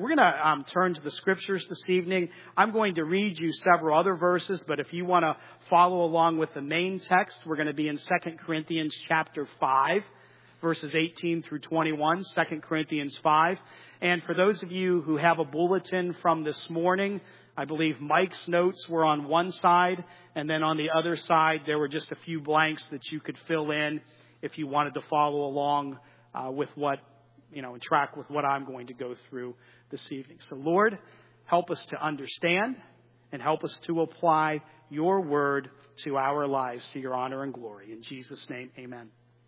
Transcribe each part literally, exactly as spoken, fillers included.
we're going to um, turn to the scriptures this evening. I'm going to read you several other verses, but if you want to follow along with the main text, we're going to be in Second Corinthians chapter five, verses eighteen through twenty-one, Second Corinthians five. And for those of you who have a bulletin from this morning, I believe Mike's notes were on one side, and then on the other side, there were just a few blanks that you could fill in if you wanted to follow along uh, with what, you know, and track with what I'm going to go through this evening. So, Lord, help us to understand and help us to apply your word to our lives, to your honor and glory. In Jesus' name, amen.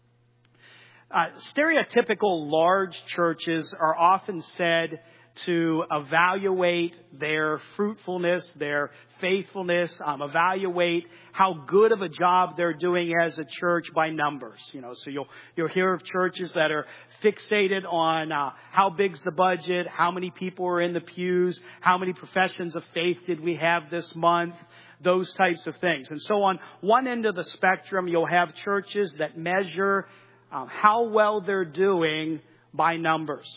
Uh, stereotypical large churches are often said to evaluate their fruitfulness, their faithfulness, um, evaluate how good of a job they're doing as a church by numbers. You know, so you'll you'll hear of churches that are fixated on uh, how big's the budget, how many people are in the pews, how many professions of faith did we have this month, those types of things. And so on one end of the spectrum, you'll have churches that measure um, how well they're doing by numbers.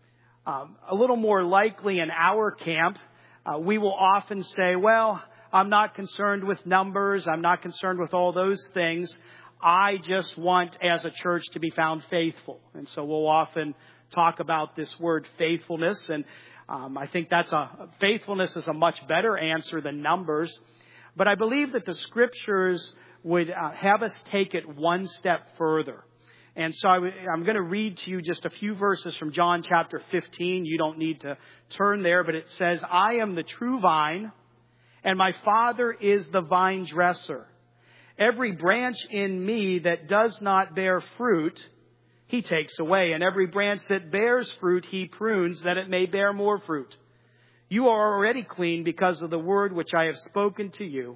Um, a little more likely in our camp, uh, we will often say, well, I'm not concerned with numbers. I'm not concerned with all those things. I just want, as a church, to be found faithful. And so we'll often talk about this word faithfulness. And um, I think that's a faithfulness is a much better answer than numbers. But I believe that the scriptures would uh, have us take it one step further. And so I w- I'm going to read to you just a few verses from John chapter fifteen. You don't need to turn there, but it says, I am the true vine, and my Father is the vine dresser. Every branch in me that does not bear fruit, he takes away. And every branch that bears fruit, he prunes, that it may bear more fruit. You are already clean because of the word which I have spoken to you.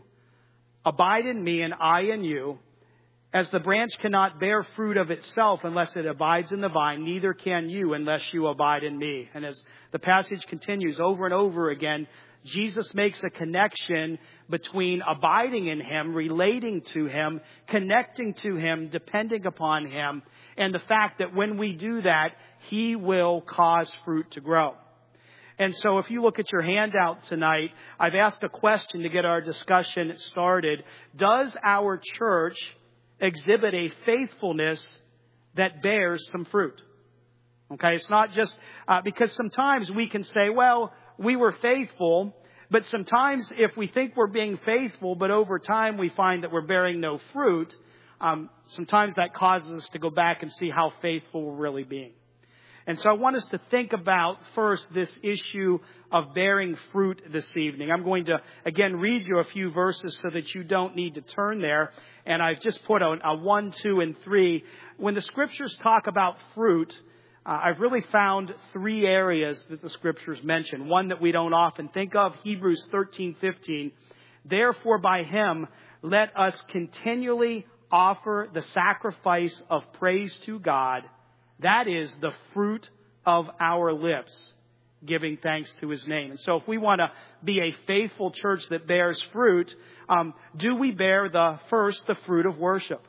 Abide in me, and I in you. As the branch cannot bear fruit of itself unless it abides in the vine, neither can you unless you abide in me. And as the passage continues over and over again, Jesus makes a connection between abiding in him, relating to him, connecting to him, depending upon him, and the fact that when we do that, he will cause fruit to grow. And so if you look at your handout tonight, I've asked a question to get our discussion started. Does our church exhibit a faithfulness that bears some fruit? Okay, it's not just uh, because sometimes we can say, well, we were faithful, but sometimes if we think we're being faithful, but over time we find that we're bearing no fruit, um, sometimes that causes us to go back and see how faithful we're really being. And so I want us to think about first this issue of bearing fruit this evening. I'm going to, again, read you a few verses so that you don't need to turn there. And I've just put a, a one, two, and three. When the scriptures talk about fruit, uh, I've really found three areas that the scriptures mention. One that we don't often think of, Hebrews thirteen fifteen. Therefore, by him, let us continually offer the sacrifice of praise to God. That is the fruit of our lips, giving thanks to his name. And so if we want to be a faithful church that bears fruit, um, do we bear the first, the fruit of worship?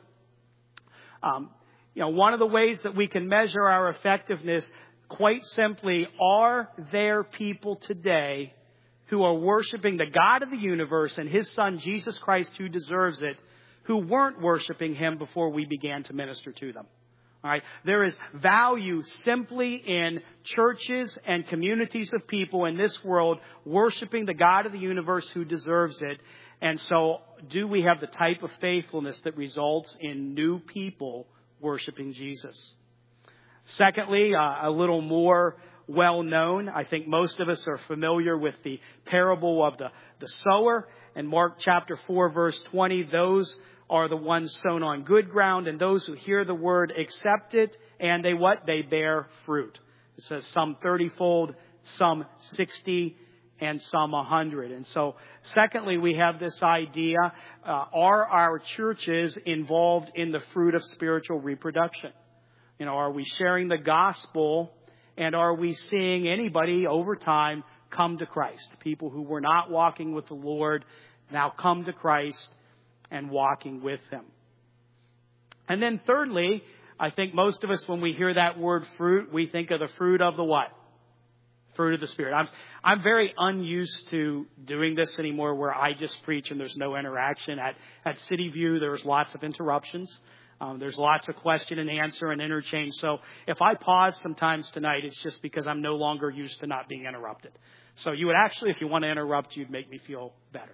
Um, you know, one of the ways that we can measure our effectiveness, quite simply, are there people today who are worshiping the God of the universe and his son, Jesus Christ, who deserves it, who weren't worshiping him before we began to minister to them? All right. There is value simply in churches and communities of people in this world worshiping the God of the universe who deserves it. And so do we have the type of faithfulness that results in new people worshiping Jesus? Secondly, uh, a little more well known. I think most of us are familiar with the parable of the, the sower. In Mark chapter four, verse twenty, those are the ones sown on good ground, and those who hear the word accept it, and they what? They bear fruit. It says some thirty-fold, some sixty, and some a hundred. And so, secondly, we have this idea, uh, are our churches involved in the fruit of spiritual reproduction? You know, are we sharing the gospel, and are we seeing anybody over time come to Christ? People who were not walking with the Lord now come to Christ and walking with him. And then thirdly, I think most of us, when we hear that word fruit, we think of the fruit of the what? Fruit of the Spirit. I'm, I'm very unused to doing this anymore where I just preach and there's no interaction. At, at City View, there's lots of interruptions. Um, there's lots of question and answer and interchange. So if I pause sometimes tonight, it's just because I'm no longer used to not being interrupted. So you would actually, if you want to interrupt, you'd make me feel better.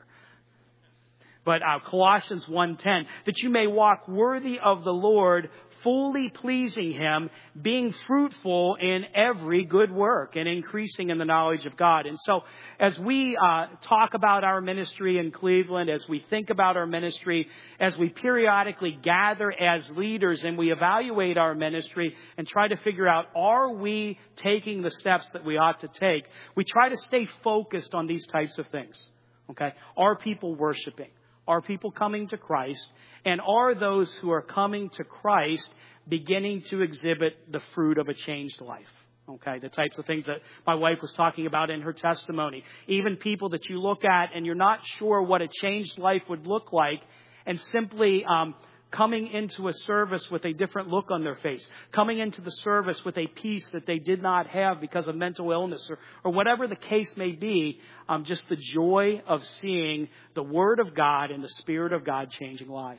But uh, Colossians one ten, that you may walk worthy of the Lord, fully pleasing Him, being fruitful in every good work and increasing in the knowledge of God. And so as we uh, talk about our ministry in Cleveland, as we think about our ministry, as we periodically gather as leaders and we evaluate our ministry and try to figure out, are we taking the steps that we ought to take? We try to stay focused on these types of things. Okay? Are people worshiping? Are people coming to Christ? And are those who are coming to Christ beginning to exhibit the fruit of a changed life? Okay, the types of things that my wife was talking about in her testimony. Even people that you look at and you're not sure what a changed life would look like, and simply um, coming into a service with a different look on their face, coming into the service with a peace that they did not have because of mental illness or, or whatever the case may be, um, just the joy of seeing the Word of God and the Spirit of God changing lives.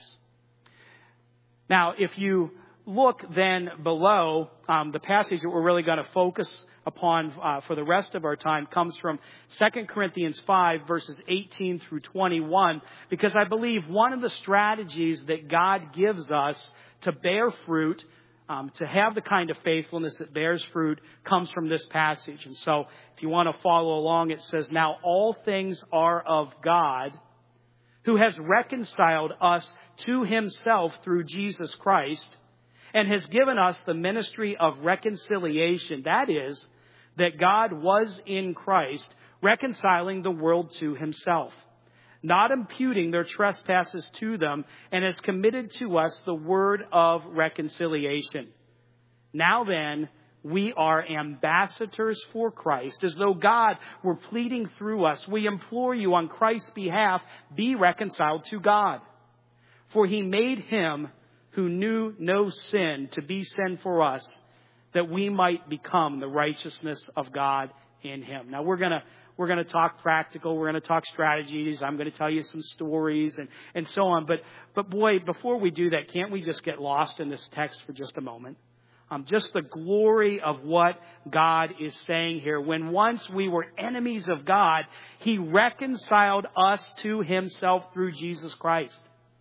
Now, if you look then below, um, the passage that we're really going to focus upon uh, for the rest of our time comes from Second Corinthians five, verses eighteen through twenty-one, because I believe one of the strategies that God gives us to bear fruit, um, to have the kind of faithfulness that bears fruit, comes from this passage. And so if you want to follow along, it says, "Now all things are of God, who has reconciled us to Himself through Jesus Christ, and has given us the ministry of reconciliation." That is, that God was in Christ, reconciling the world to Himself, not imputing their trespasses to them, and has committed to us the word of reconciliation. Now then, we are ambassadors for Christ, as though God were pleading through us. We implore you on Christ's behalf, be reconciled to God. For He made Him who knew no sin to be sin for us, that we might become the righteousness of God in Him. Now we're gonna we're gonna talk practical. We're gonna talk strategies. I'm gonna tell you some stories and and so on. But but boy, before we do that, can't we just get lost in this text for just a moment? Um, just the glory of what God is saying here. When once we were enemies of God, He reconciled us to Himself through Jesus Christ.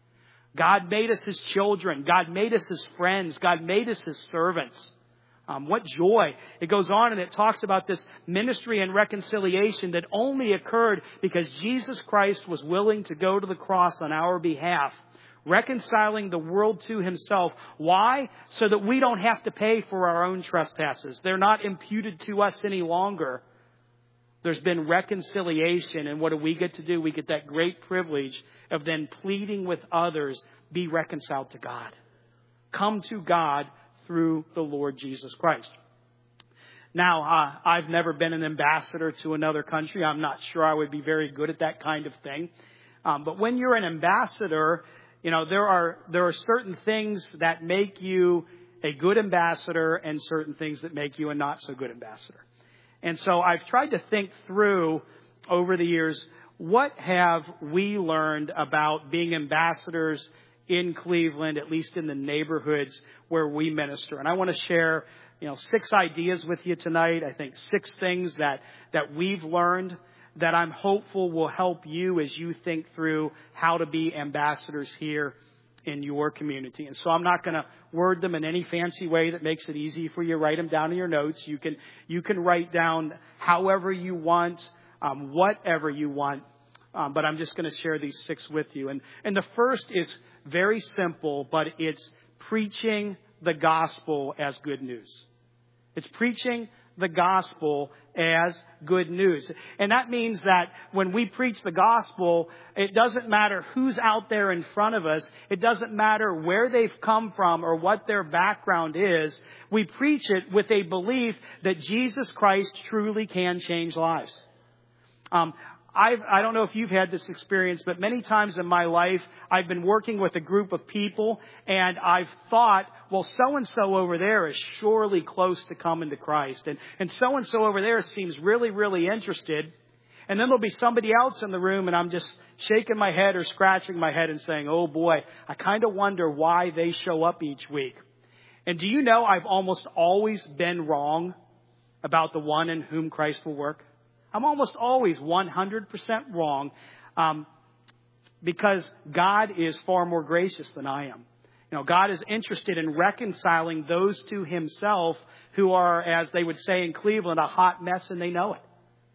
God made us His children. God made us His friends. God made us His servants. Um, what joy. It goes on and it talks about this ministry and reconciliation that only occurred because Jesus Christ was willing to go to the cross on our behalf, reconciling the world to Himself. Why? So that we don't have to pay for our own trespasses. They're not imputed to us any longer. There's been reconciliation. And what do we get to do? We get that great privilege of then pleading with others, be reconciled to God. Come to God through the Lord Jesus Christ. Now, uh, I've never been an ambassador to another country. I'm not sure I would be very good at that kind of thing. Um, but when you're an ambassador, you know, there are there are certain things that make you a good ambassador and certain things that make you a not so good ambassador. And so I've tried to think through over the years, what have we learned about being ambassadors in Cleveland, at least in the neighborhoods where we minister. And I want to share, you know, six ideas with you tonight. I think six things that, that we've learned that I'm hopeful will help you as you think through how to be ambassadors here in your community. And so I'm not going to word them in any fancy way that makes it easy for you. Write them down in your notes. You can, you can write down however you want, um, whatever you want. Um, but I'm just going to share these six with you. And, and the first is very simple, but it's preaching the gospel as good news. It's preaching the gospel as good news. And that means that when we preach the gospel, it doesn't matter who's out there in front of us. It doesn't matter where they've come from or what their background is. We preach it with a belief that Jesus Christ truly can change lives. Um, I've, I don't know if you've had this experience, but many times in my life, I've been working with a group of people and I've thought, well, so-and-so over there is surely close to coming to Christ. And, and so-and-so over there seems really, really interested. And then there'll be somebody else in the room and I'm just shaking my head or scratching my head and saying, oh boy, I kind of wonder why they show up each week. And do you know I've almost always been wrong about the one in whom Christ will work? I'm almost always one hundred percent wrong um, because God is far more gracious than I am. You know, God is interested in reconciling those to himself who are, as they would say in Cleveland, a hot mess and they know it.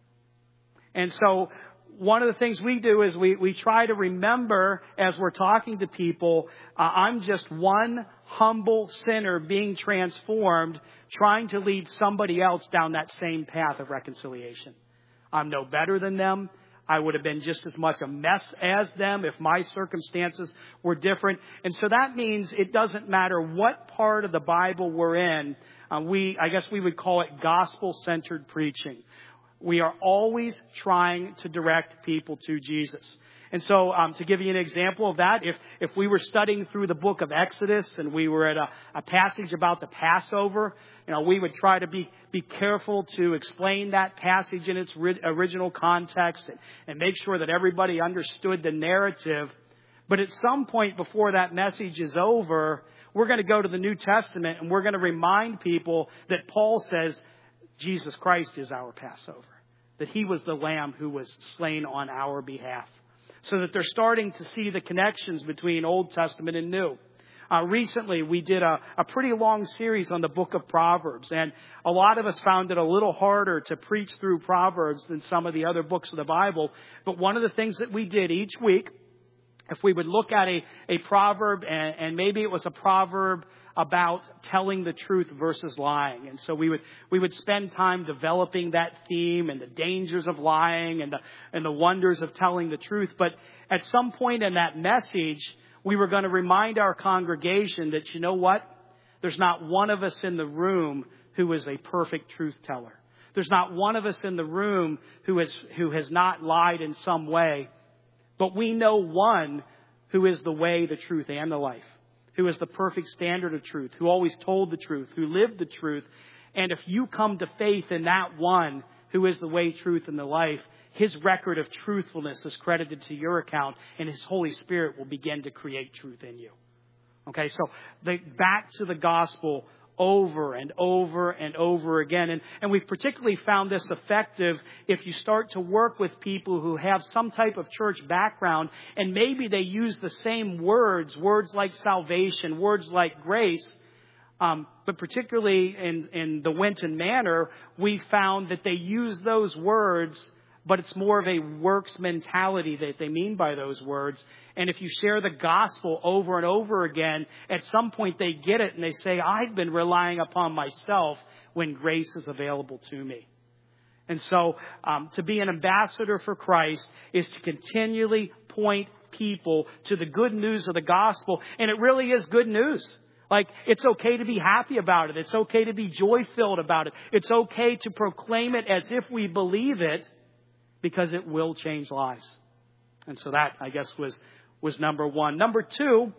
And so one of the things we do is we, we try to remember as we're talking to people, uh, I'm just one humble sinner being transformed, trying to lead somebody else down that same path of reconciliation. I'm no better than them. I would have been just as much a mess as them if my circumstances were different. And so that means it doesn't matter what part of the Bible we're in. Uh, we, I guess we would call it gospel-centered preaching. We are always trying to direct people to Jesus. And so um, to give you an example of that, if, if we were studying through the book of Exodus and we were at a, a passage about the Passover, you know, we would try to be, be careful to explain that passage in its ri- original context and, and make sure that everybody understood the narrative. But at some point before that message is over, we're going to go to the New Testament and we're going to remind people that Paul says Jesus Christ is our Passover, that he was the lamb who was slain on our behalf. So that they're starting to see the connections between Old Testament and New. Uh, recently, we did a, a pretty long series on the book of Proverbs. And a lot of us found it a little harder to preach through Proverbs than some of the other books of the Bible. But one of the things that we did each week, if we would look at a, a proverb, and, and maybe it was a proverb about telling the truth versus lying. And so we would we would spend time developing that theme and the dangers of lying and the and the wonders of telling the truth. But at some point in that message, we were going to remind our congregation that, you know what? There's not one of us in the room who is a perfect truth teller. There's not one of us in the room who is who has not lied in some way. But we know one who is the way, the truth, and the life, who is the perfect standard of truth, who always told the truth, who lived the truth. And if you come to faith in that one who is the way, truth, and the life, his record of truthfulness is credited to your account, and his Holy Spirit will begin to create truth in you. Okay, so the, back to the gospel over and over and over again. And, and we've particularly found this effective if you start to work with people who have some type of church background and maybe they use the same words, words like salvation, words like grace. Um, but particularly in, in the Winton Manor, we found that they use those words, but it's more of a works mentality that they mean by those words. And if you share the gospel over and over again, at some point they get it and they say, I've been relying upon myself when grace is available to me. And so um, to be an ambassador for Christ is to continually point people to the good news of the gospel. And it really is good news. Like, it's okay to be happy about it. It's okay to be joy-filled about it. It's okay to proclaim it as if we believe it, because it will change lives. And so that, I guess, was, was number one. Number two,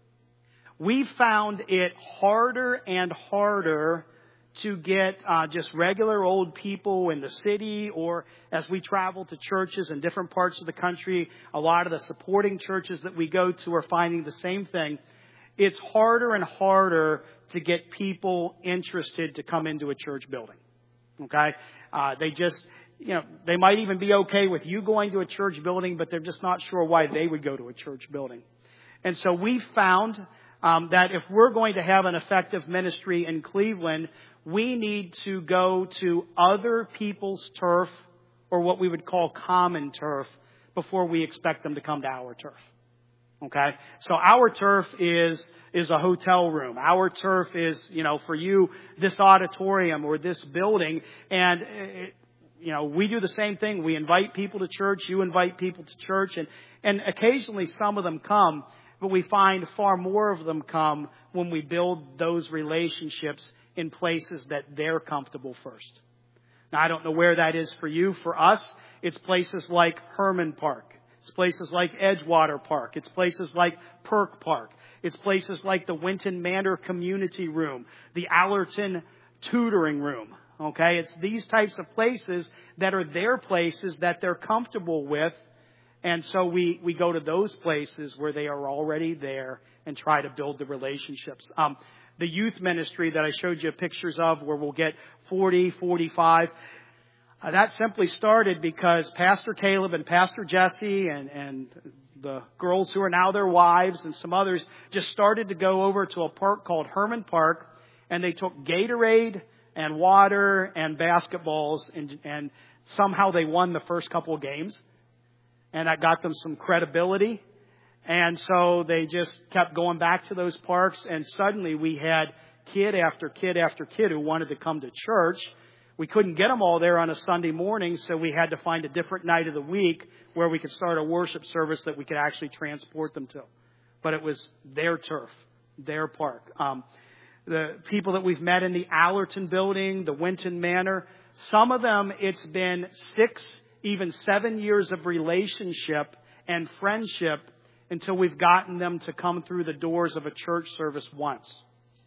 we found it harder and harder to get uh, just regular old people in the city, or as we travel to churches in different parts of the country, a lot of the supporting churches that we go to are finding the same thing. It's harder and harder to get people interested to come into a church building. Okay? Uh, they just... You know, they might even be okay with you going to a church building, but they're just not sure why they would go to a church building. And so we found um, that if we're going to have an effective ministry in Cleveland, we need to go to other people's turf, or what we would call common turf, before we expect them to come to our turf. Okay? So our turf is is a hotel room. Our turf is, you know, for you, this auditorium or this building. And it, You know, we do the same thing. We invite people to church. You invite people to church. And, and occasionally some of them come, but we find far more of them come when we build those relationships in places that they're comfortable first. Now, I don't know where that is for you. For us, it's places like Herman Park. It's places like Edgewater Park. It's places like Perk Park. It's places like the Winton Manor Community Room, the Allerton Tutoring Room. Okay, it's these types of places that are their places that they're comfortable with. And so we, we go to those places where they are already there and try to build the relationships. Um, the youth ministry that I showed you pictures of where we'll get forty, forty-five, uh, that simply started because Pastor Caleb and Pastor Jesse and, and the girls who are now their wives and some others just started to go over to a park called Herman Park, and they took Gatorade and water and basketballs, and, and somehow they won the first couple of games. And that got them some credibility. And so they just kept going back to those parks, and suddenly we had kid after kid after kid who wanted to come to church. We couldn't get them all there on a Sunday morning, so we had to find a different night of the week where we could start a worship service that we could actually transport them to. But it was their turf, their park. Um, the people that we've met in the Allerton building, the Winton Manor, some of them it's been six, even seven years of relationship and friendship until we've gotten them to come through the doors of a church service once.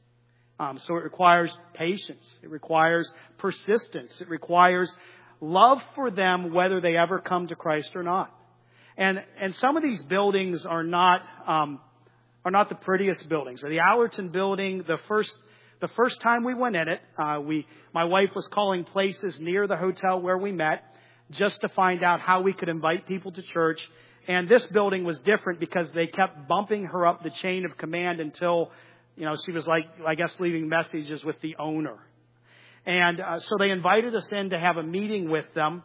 Um, so it requires patience. It requires persistence. It requires love for them whether they ever come to Christ or not. And and some of these buildings are not um, are not the prettiest buildings. The Allerton building, the first the first time we went in it, uh, we my wife was calling places near the hotel where we met just to find out how we could invite people to church. And this building was different because they kept bumping her up the chain of command until, you know, she was like, I guess, leaving messages with the owner. And uh, so they invited us in to have a meeting with them.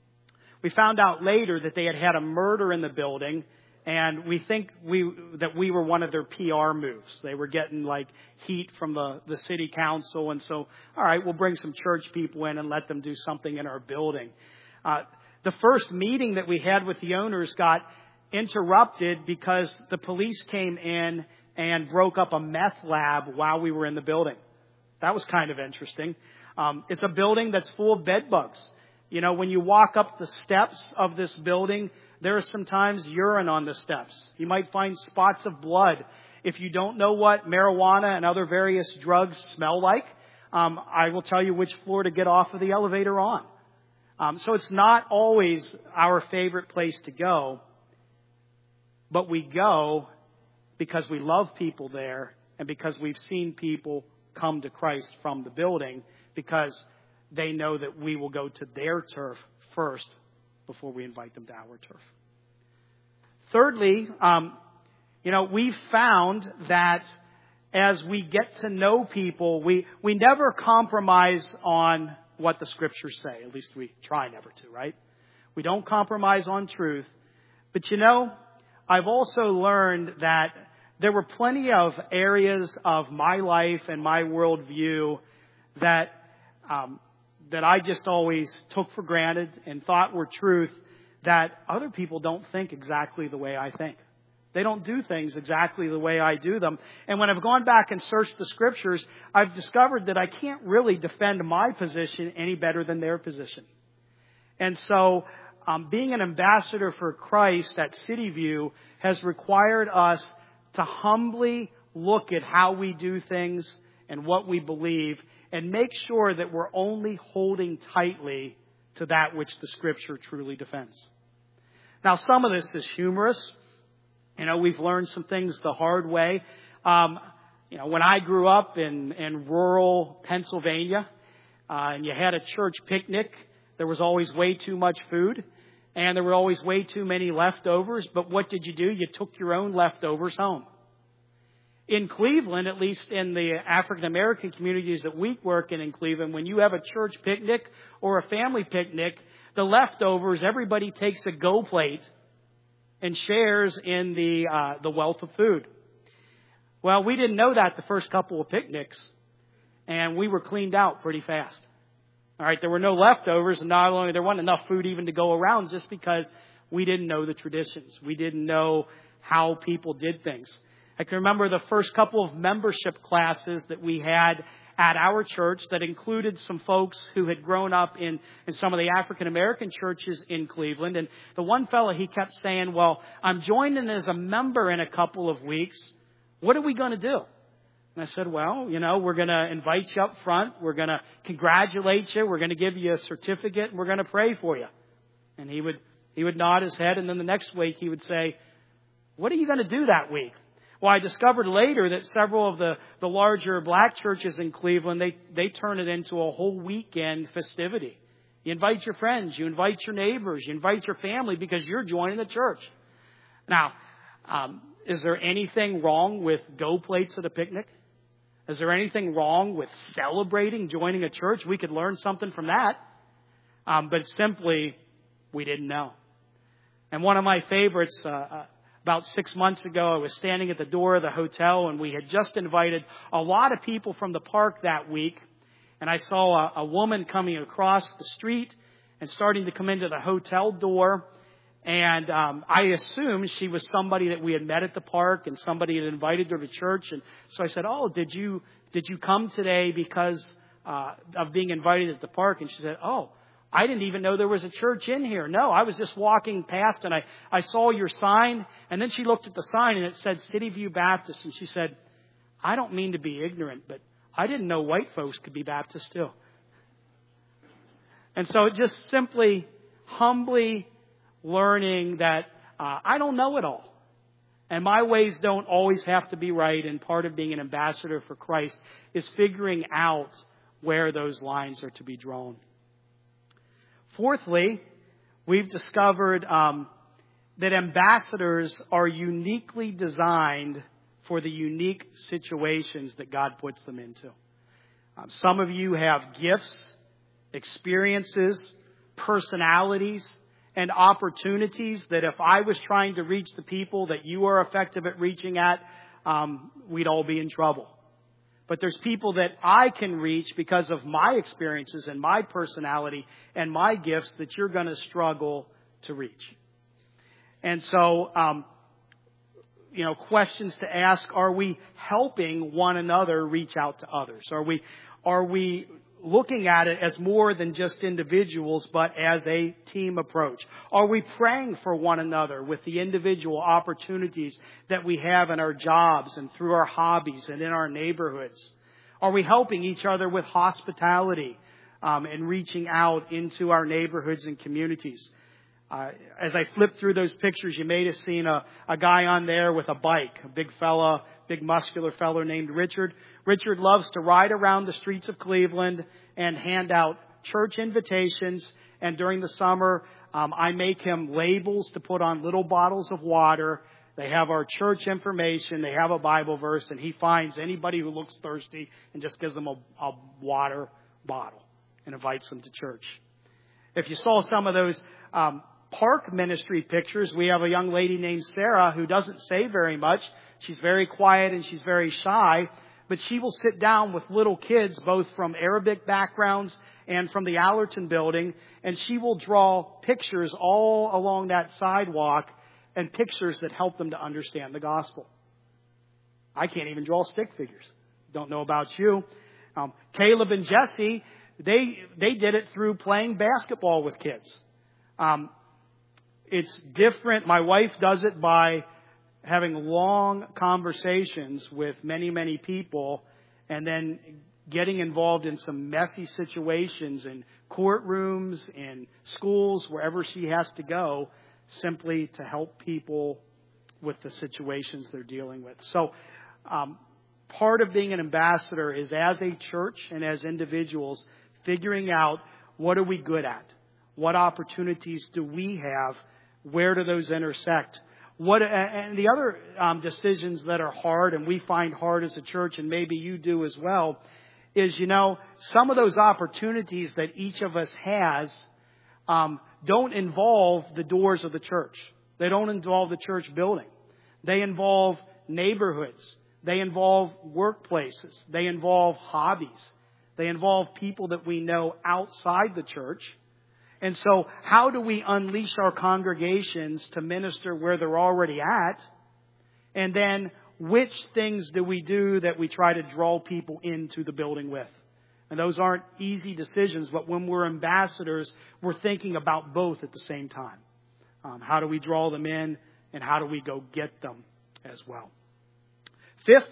We found out later that they had had a murder in the building, and we think we that we were one of their P R moves. They were getting like heat from the, the city council, and so, all right, we'll bring some church people in and let them do something in our building. Uh, the first meeting that we had with the owners got interrupted because the police came in and broke up a meth lab while we were in the building. That was kind of interesting. Um, it's a building that's full of bed bugs. You know, when you walk up the steps of this building, there are sometimes urine on the steps. You might find spots of blood. If you don't know what marijuana and other various drugs smell like, um, I will tell you which floor to get off of the elevator on. Um, so it's not always our favorite place to go, but we go because we love people there and because we've seen people come to Christ from the building because they know that we will go to their turf first before we invite them to our turf. Thirdly, um, you know, we've found that as we get to know people, we, we never compromise on what the Scriptures say. At least we try never to, right? We don't compromise on truth. But you know, I've also learned that there were plenty of areas of my life and my worldview that um, that I just always took for granted and thought were truth that other people don't think exactly the way I think. They don't do things exactly the way I do them. And when I've gone back and searched the Scriptures, I've discovered that I can't really defend my position any better than their position. And so um, being an ambassador for Christ at City View has required us to humbly look at how we do things and what we believe and make sure that we're only holding tightly to that which the Scripture truly defends. Now, some of this is humorous. You know, we've learned some things the hard way. Um, you know, when I grew up in, in rural Pennsylvania, uh, and you had a church picnic, there was always way too much food, and there were always way too many leftovers. But what did you do? You took your own leftovers home. In Cleveland, at least in the African American communities that we work in in Cleveland, when you have a church picnic or a family picnic, the leftovers, everybody takes a go plate and shares in the uh, the wealth of food. Well, we didn't know that the first couple of picnics, and we were cleaned out pretty fast. All right, there were no leftovers, and not only there wasn't enough food even to go around just because we didn't know the traditions. We didn't know how people did things. I can remember the first couple of membership classes that we had at our church that included some folks who had grown up in, in some of the African American churches in Cleveland. And the one fellow, he kept saying, well, I'm joining as a member in a couple of weeks. What are we going to do? And I said, well, you know, we're going to invite you up front. We're going to congratulate you. We're going to give you a certificate. And we're going to pray for you. And he would, he would nod his head. And then the next week he would say, what are you going to do that week? Well, I discovered later that several of the, the larger black churches in Cleveland, they, they turn it into a whole weekend festivity. You invite your friends, you invite your neighbors, you invite your family because you're joining the church. Now, um, is there anything wrong with go plates at a picnic? Is there anything wrong with celebrating joining a church? We could learn something from that. Um, but simply, we didn't know. And one of my favorites, uh, uh about six months ago, I was standing at the door of the hotel, and we had just invited a lot of people from the park that week. And I saw a, a woman coming across the street and starting to come into the hotel door. And um, I assumed she was somebody that we had met at the park and somebody had invited her to church. And so I said, oh, did you did you come today because uh, of being invited at the park? And she said, oh, I didn't even know there was a church in here. No, I was just walking past and I, I saw your sign. And then she looked at the sign and it said City View Baptist. And she said, I don't mean to be ignorant, but I didn't know white folks could be Baptist too. And so it just simply, humbly learning that uh, I don't know it all. And my ways don't always have to be right. And part of being an ambassador for Christ is figuring out where those lines are to be drawn. Fourthly, we've discovered um, that ambassadors are uniquely designed for the unique situations that God puts them into. Um, some of you have gifts, experiences, personalities, and opportunities that if I was trying to reach the people that you are effective at reaching at, um, we'd all be in trouble. But there's people that I can reach because of my experiences and my personality and my gifts that you're going to struggle to reach. And so, um, you know, questions to ask: are we helping one another reach out to others? Are we, are we looking at it as more than just individuals, but as a team approach? Are we praying for one another with the individual opportunities that we have in our jobs and through our hobbies and in our neighborhoods? Are we helping each other with hospitality um, and reaching out into our neighborhoods and communities? Uh, as I flipped through those pictures, you may have seen a, a guy on there with a bike, a big fella, big muscular fellow named Richard. Richard loves to ride around the streets of Cleveland and hand out church invitations. And during the summer, um, I make him labels to put on little bottles of water. They have our church information. They have a Bible verse. And he finds anybody who looks thirsty and just gives them a, a water bottle and invites them to church. If you saw some of those um, park ministry pictures, we have a young lady named Sarah who doesn't say very much. She's very quiet and she's very shy. But she will sit down with little kids, both from Arabic backgrounds and from the Allerton building, and she will draw pictures all along that sidewalk and pictures that help them to understand the gospel. I can't even draw stick figures. Don't know about you. Um, Caleb and Jesse, they they did it through playing basketball with kids. Um, it's different. My wife does it by having long conversations with many, many people and then getting involved in some messy situations in courtrooms, in schools, wherever she has to go, simply to help people with the situations they're dealing with. So um, part of being an ambassador is, as a church and as individuals, figuring out what are we good at? What opportunities do we have? Where do those intersect? What and the other um, decisions that are hard, and we find hard as a church, and maybe you do as well, is, you know, some of those opportunities that each of us has um, don't involve the doors of the church. They don't involve the church building. They involve neighborhoods. They involve workplaces. They involve hobbies. They involve people that we know outside the church. And so how do we unleash our congregations to minister where they're already at? And then which things do we do that we try to draw people into the building with? And those aren't easy decisions, but when we're ambassadors, we're thinking about both at the same time. Um, how do we draw them in, and how do we go get them as well? Fifth,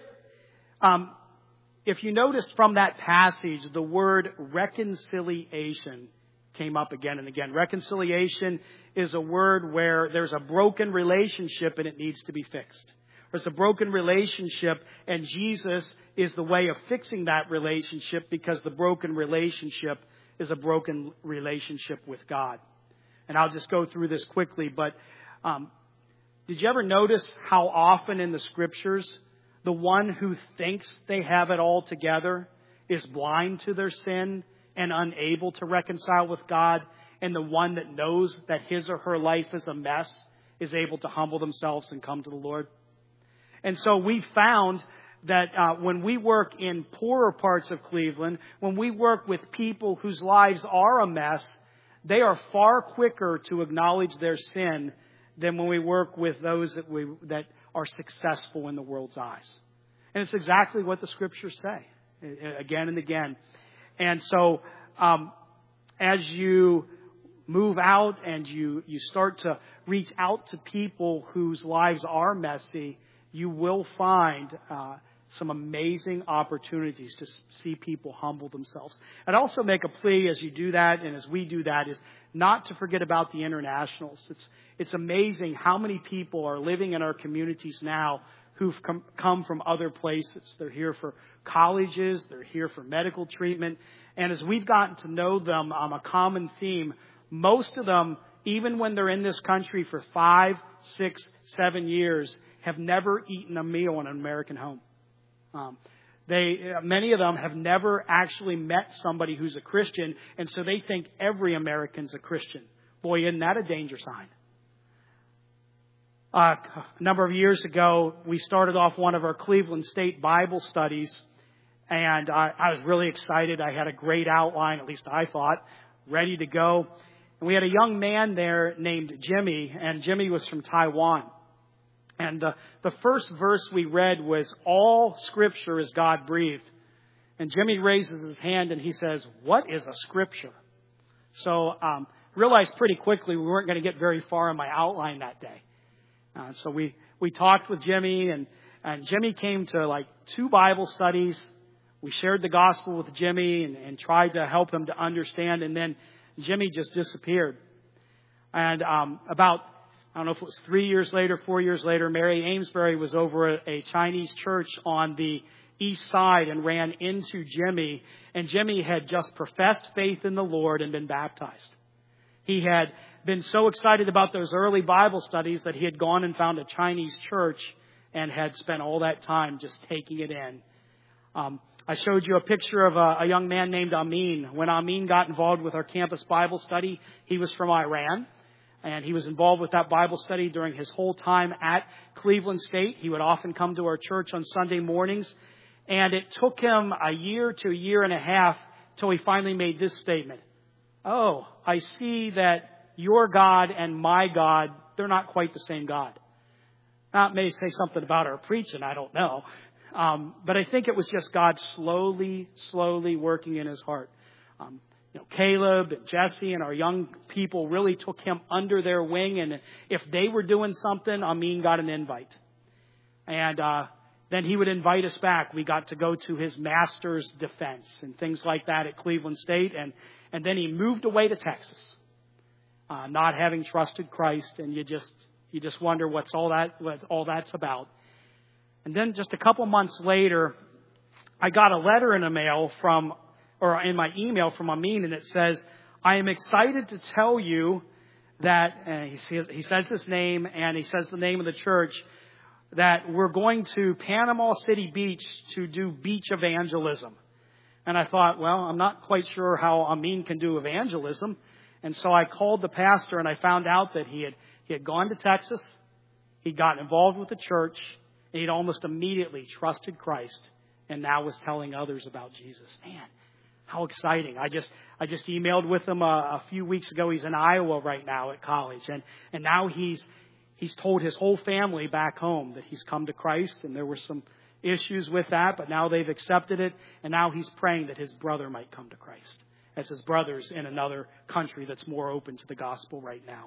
um, if you notice from that passage, the word reconciliation came up again and again. Reconciliation is a word where there's a broken relationship and it needs to be fixed. There's a broken relationship, and Jesus is the way of fixing that relationship, because the broken relationship is a broken relationship with God. And I'll just go through this quickly, but um, did you ever notice how often in the Scriptures the one who thinks they have it all together is blind to their sin and unable to reconcile with God, and the one that knows that his or her life is a mess is able to humble themselves and come to the Lord? And so we found that uh, when we work in poorer parts of Cleveland, when we work with people whose lives are a mess, they are far quicker to acknowledge their sin than when we work with those that we that are successful in the world's eyes. And it's exactly what the Scriptures say, again and again. And so um, as you move out and you, you start to reach out to people whose lives are messy, you will find uh, some amazing opportunities to see people humble themselves. I'd also make a plea as you do that, and as we do that, is not to forget about the internationals. It's it's amazing how many people are living in our communities now who've come, come from other places. They're here for colleges, they're here for medical treatment, and as we've gotten to know them, um, a common theme, most of them, even when they're in this country for five, six, seven years, have never eaten a meal in an American home. Um, they, many of them have never actually met somebody who's a Christian, and so they think every American's a Christian. Boy, isn't that a danger sign? Uh, a number of years ago, we started off one of our Cleveland State Bible studies, and I, I was really excited. I had a great outline, at least I thought, ready to go. And we had a young man there named Jimmy, and Jimmy was from Taiwan. And uh, the first verse we read was, all Scripture is God-breathed. And Jimmy raises his hand and he says, what is a Scripture? So um, realized pretty quickly we weren't going to get very far in my outline that day. Uh, so we, we talked with Jimmy, and, and Jimmy came to like two Bible studies. We shared the gospel with Jimmy and, and tried to help him to understand. And then Jimmy just disappeared. And um, about I don't know if it was three years later, four years later, Mary Amesbury was over at a Chinese church on the east side and ran into Jimmy. And Jimmy had just professed faith in the Lord and been baptized. He had been so excited about those early Bible studies that he had gone and found a Chinese church and had spent all that time just taking it in. Um, I showed you a picture of a, a young man named Amin. When Amin got involved with our campus Bible study, he was from Iran. And he was involved with that Bible study during his whole time at Cleveland State. He would often come to our church on Sunday mornings. And it took him a year to a year and a half till he finally made this statement. Oh, I see that your God and my God, they're not quite the same God. Now, it may say something about our preaching, I don't know. Um, but I think it was just God slowly, slowly working in his heart. Um, You know, Caleb and Jesse and our young people really took him under their wing. And if they were doing something, Amin got an invite. And uh, then he would invite us back. We got to go to his master's defense and things like that at Cleveland State. And, and then he moved away to Texas, uh, not having trusted Christ. And you just you just wonder what's all that what all that's about. And then just a couple months later, I got a letter in the mail from or in my email from Amin, and it says, I am excited to tell you that, and he says, he says his name, and he says the name of the church, that we're going to Panama City Beach to do beach evangelism. And I thought, well, I'm not quite sure how Amin can do evangelism. And so I called the pastor, and I found out that he had, he had gone to Texas, he'd gotten involved with the church, and he'd almost immediately trusted Christ, and now was telling others about Jesus. Man, how exciting. I just I just emailed with him a, a few weeks ago. He's in Iowa right now at college. And, and now he's he's told his whole family back home that he's come to Christ, and there were some issues with that, but now they've accepted it, and now he's praying that his brother might come to Christ, as his brother's in another country that's more open to the gospel right now.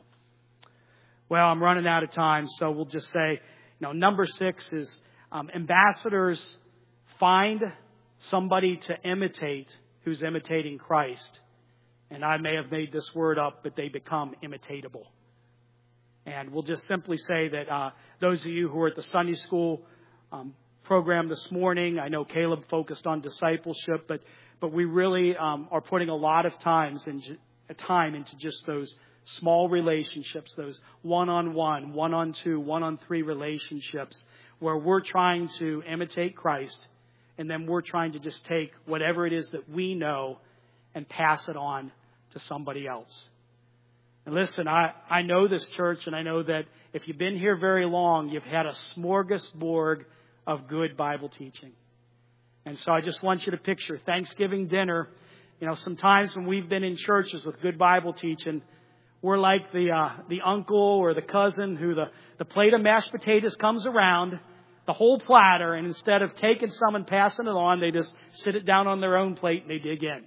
Well, I'm running out of time, so we'll just say, you know, number six is um, ambassadors find somebody to imitate who's imitating Christ. And I may have made this word up, but they become imitatable. And we'll just simply say that uh, those of you who are at the Sunday school um, program this morning, I know Caleb focused on discipleship, but but we really um, are putting a lot of times in, time into just those small relationships, those one-on-one, one-on-two, one-on-three relationships where we're trying to imitate Christ, and then we're trying to just take whatever it is that we know and pass it on to somebody else. And listen, I, I know this church, and I know that if you've been here very long, you've had a smorgasbord of good Bible teaching. And so I just want you to picture Thanksgiving dinner. You know, sometimes when we've been in churches with good Bible teaching, we're like the uh, the uncle or the cousin who the, the plate of mashed potatoes comes around, the whole platter, and instead of taking some and passing it on, they just sit it down on their own plate and they dig in.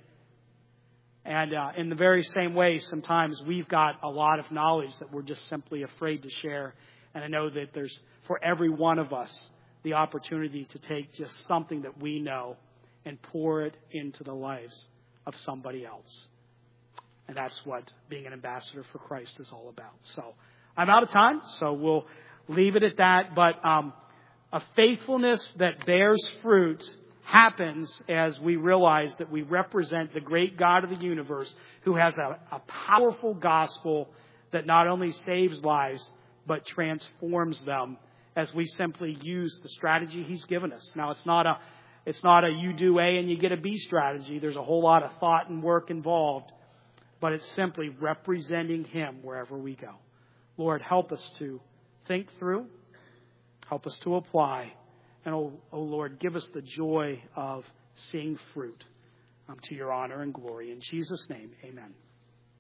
And uh, in the very same way, sometimes we've got a lot of knowledge that we're just simply afraid to share. And I know that there's, for every one of us, the opportunity to take just something that we know and pour it into the lives of somebody else. And that's what being an ambassador for Christ is all about. So I'm out of time, so we'll leave it at that. But um, a faithfulness that bears fruit happens as we realize that we represent the great God of the universe who has a, a powerful gospel that not only saves lives, but transforms them as we simply use the strategy He's given us. Now, it's not a it's not a you do A and you get a B strategy. There's a whole lot of thought and work involved. But it's simply representing Him wherever we go. Lord, help us to think through. Help us to apply. And, oh, oh Lord, give us the joy of seeing fruit um, to your honor and glory. In Jesus' name, amen.